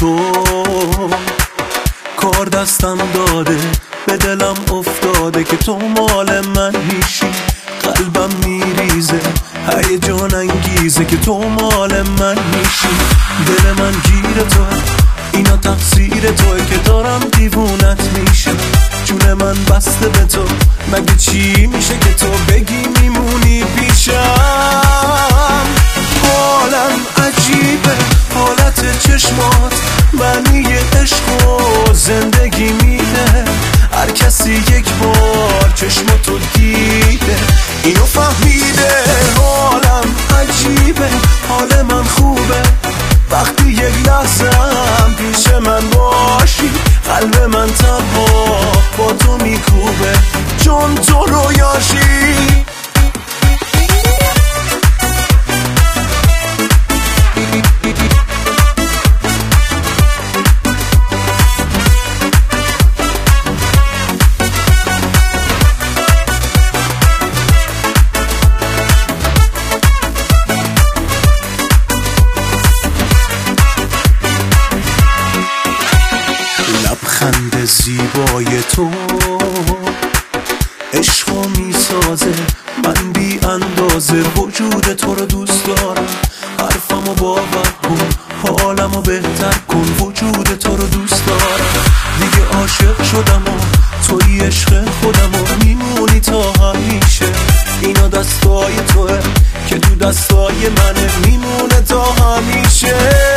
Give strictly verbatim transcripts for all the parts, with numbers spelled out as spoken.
تو کار دستم داده، به دلم افتاده که تو مال من میشی. قلبم میریزه هیجان انگیزه که تو مال من میشی. دل من گیر توه، اینا تقصیر توه که دارم دیوونت میشه. جون من بسته به تو، مگه چی میشه که تو بگی میمونی پیشم. حالم عجیبه، حالت چشمات معنی عشق و زندگی میده. هر کسی یک بار چشماتو دیده، اینو فهمیده. حالم عجیبه، حال من خوبه وقتی یک لحظه هم پیش من باشی. قلب من تنها با تو میکوبه چون تو رویاشی. لبخند زیبای تو عشقو میسازه، من بی اندازه وجود تو رو دوست دارم. حرفمو باور کن، حالمو بهتر کن، وجود تو رو دوست دارم. دیگه عاشق شدم و توی عشق خودم و میمونی تا همیشه. اینا دستای توه که تو دستای منه، میمونه تا همیشه.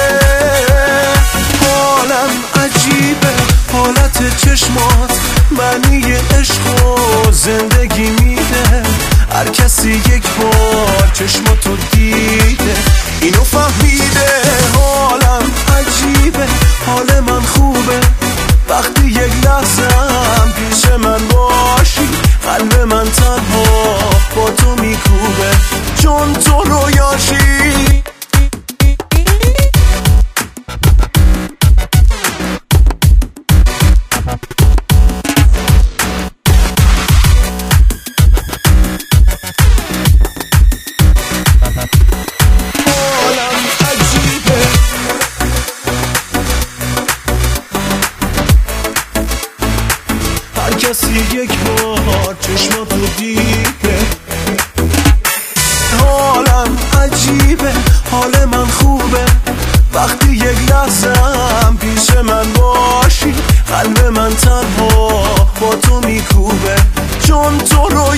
حالم عجیبه، حالت چشمات معنی عشق و زندگی میده. هر کسی یک بار چشماتو دیده، اینو فهمیده. حالم عجیبه، حال من خوبه وقتی یک لحظه هم پیش من باشی. قلب من تنها با تو میکوبه چون تو رویاشی. کسی یک بار چشماتو دیده. حالم عجیبه، حال من خوبه وقتی یک لحظه هم پیش من باشی. قلب من تنها با تو میکوبه چون تو رو